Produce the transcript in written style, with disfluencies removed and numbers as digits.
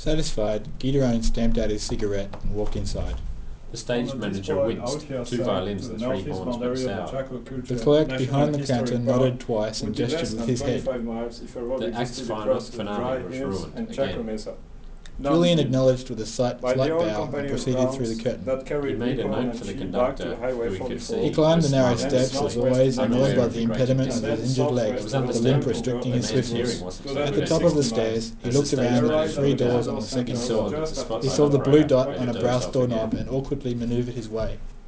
Satisfied, Gideon stamped out his cigarette and walked inside. The stage manager winced. 2 violins and 3 horns went sour. The clerk behind the counter nodded twice and gestured with his head. The act's finale was ruined again. Julian acknowledged with a slight bow and proceeded through the curtain. He made a note for the conductor, who he could see. He climbed the narrow was steps, as always, annoyed by the impediment of his injured leg, the limp restricting his swiftness. At the top of the stairs, he looked around at the 3 doors on the second floor. He saw the blue dot on a brass doorknob and awkwardly manoeuvred his way.